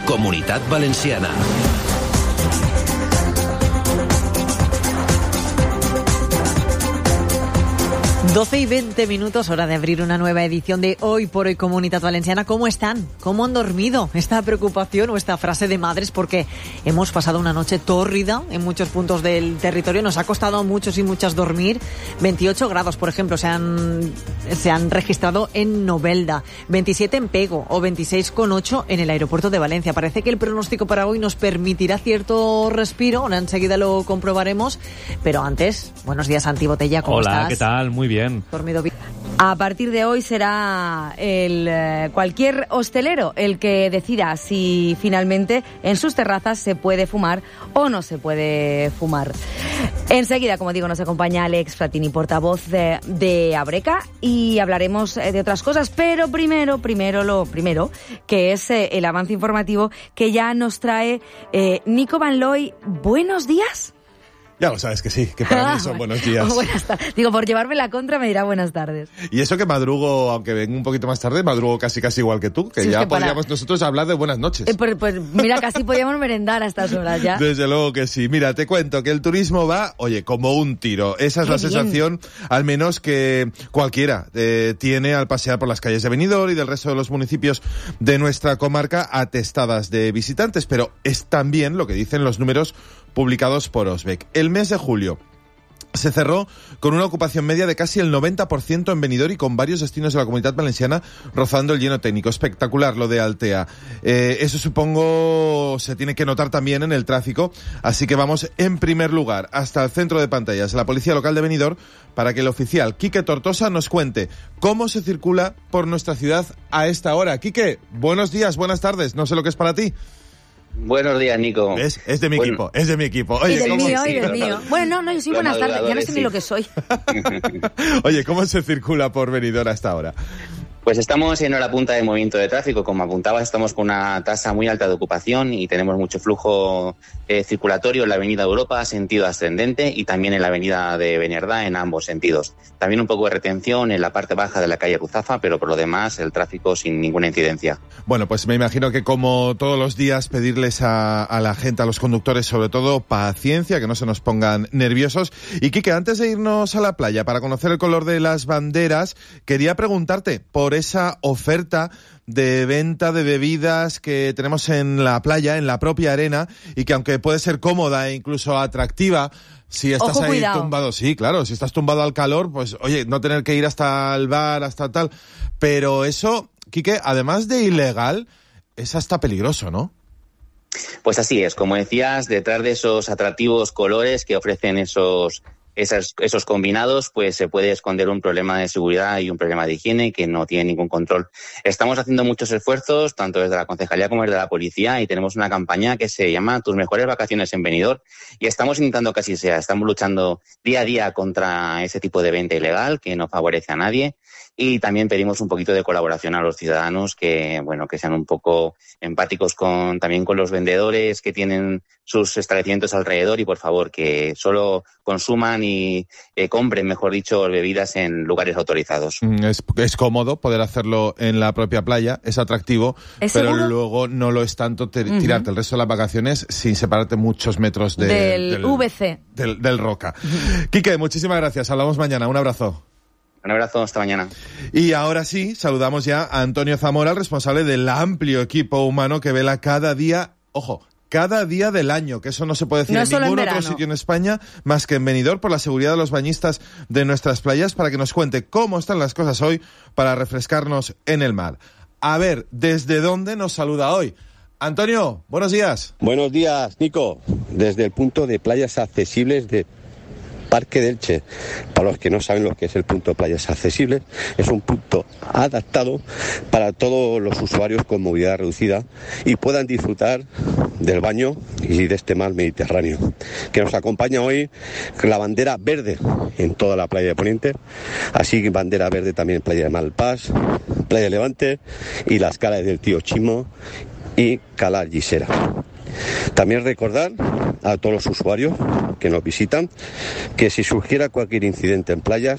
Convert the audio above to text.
Comunitat Valenciana. Doce y 20 minutos, hora de abrir una nueva edición de Hoy por Hoy Comunitat Valenciana. ¿Cómo están? ¿Cómo han dormido? Esta preocupación o esta frase de madres, porque hemos pasado una noche tórrida en muchos puntos del territorio. Nos ha costado a muchos y muchas dormir. 28 grados, por ejemplo, se han registrado en Novelda, 27 en Pego o 26,8 en el aeropuerto de Valencia. Parece que el pronóstico para hoy nos permitirá cierto respiro. Ahora enseguida lo comprobaremos. Pero antes, buenos días, Santi Botella, ¿cómo estás? Hola, ¿qué tal? Muy bien. Dormido bien. A partir de hoy será cualquier hostelero el que decida si finalmente en sus terrazas se puede fumar o no se puede fumar. Enseguida, como digo, nos acompaña Alex Fratini, portavoz de Abreca, y hablaremos de otras cosas, pero primero, que es el avance informativo que ya nos trae Nico Van Looy. Buenos días. Ya lo sabes que sí, que para mí son buenos días. Buenas tardes. Digo, por llevarme la contra me dirá buenas tardes. Y eso que madrugo, aunque vengo un poquito más tarde, madrugo casi igual que tú, que sí, ya podríamos nosotros hablar de buenas noches. Pues mira, casi podríamos merendar a estas horas ya. Desde luego que sí. Mira, te cuento que el turismo va, oye, como un tiro. Esa es la sensación, al menos que cualquiera tiene al pasear por las calles de Benidorm y del resto de los municipios de nuestra comarca atestadas de visitantes. Pero es también lo que dicen los números publicados por Osbec. El mes de julio se cerró con una ocupación media de casi el 90% en Benidorm y con varios destinos de la Comunidad Valenciana rozando el lleno técnico. Espectacular lo de Altea. Eso supongo se tiene que notar también en el tráfico, así que vamos en primer lugar hasta el centro de pantallas de la Policía Local de Benidorm para que el oficial Quique Tortosa nos cuente cómo se circula por nuestra ciudad a esta hora. Quique, buenos días, buenas tardes, no sé lo que es para ti. Buenos días, Nico. ¿Ves? Es de mi equipo, es de mi equipo. Oye, y del mío. Bueno, no, yo soy buenas tardes, ya no sé ni lo que soy. Oye, ¿cómo se circula por Benidorm hasta ahora? Pues estamos en hora punta de movimiento de tráfico. Como apuntabas, estamos con una tasa muy alta de ocupación y tenemos mucho flujo circulatorio en la avenida Europa, sentido ascendente, y también en la avenida de Beniardá, en ambos sentidos. También un poco de retención en la parte baja de la calle Ruzafa, pero por lo demás el tráfico sin ninguna incidencia. Bueno, pues me imagino que como todos los días pedirles a la gente, a los conductores sobre todo, paciencia, que no se nos pongan nerviosos. Y Quique, antes de irnos a la playa para conocer el color de las banderas, quería preguntarte por esa oferta de venta de bebidas que tenemos en la playa, en la propia arena, y que aunque puede ser cómoda e incluso atractiva, si estás ahí tumbado, sí, claro, si estás tumbado al calor, pues oye, no tener que ir hasta el bar, hasta tal, pero eso, Quique, además de ilegal, es hasta peligroso, ¿no? Pues así es, como decías, detrás de esos atractivos colores que ofrecen esos combinados, pues se puede esconder un problema de seguridad y un problema de higiene que no tiene ningún control. Estamos haciendo muchos esfuerzos, tanto desde la Concejalía como desde la Policía, y tenemos una campaña que se llama Tus mejores vacaciones en Benidorm, y estamos intentando que así sea. Estamos luchando día a día contra ese tipo de venta ilegal que no favorece a nadie, y también pedimos un poquito de colaboración a los ciudadanos que sean un poco empáticos también con los vendedores que tienen sus establecimientos alrededor, y por favor que solo consuman y compren, mejor dicho, bebidas en lugares autorizados. Es cómodo poder hacerlo en la propia playa, es atractivo, pero luego no lo es tanto tirarte el resto de las vacaciones sin separarte muchos metros del VC. Del Roca. Quique, muchísimas gracias, hablamos mañana, un abrazo. Un abrazo, hasta mañana. Y ahora sí, saludamos ya a Antonio Zamora, el responsable del amplio equipo humano que vela cada día, cada día del año, que eso no se puede decir en ningún otro sitio en España más que en Benidorm, por la seguridad de los bañistas de nuestras playas, para que nos cuente cómo están las cosas hoy para refrescarnos en el mar. A ver, ¿desde dónde nos saluda hoy? Antonio, buenos días. Buenos días, Nico. Desde el punto de playas accesibles de Parque de Elche. Para los que no saben lo que es el punto de playas accesibles, es un punto adaptado para todos los usuarios con movilidad reducida y puedan disfrutar del baño y de este mar Mediterráneo, que nos acompaña hoy la bandera verde en toda la playa de Poniente, así que bandera verde también en playa de Malpás, playa de Levante y las calas del Tío Chimo y Cala Gisera. También recordar a todos los usuarios que nos visitan que si surgiera cualquier incidente en playas,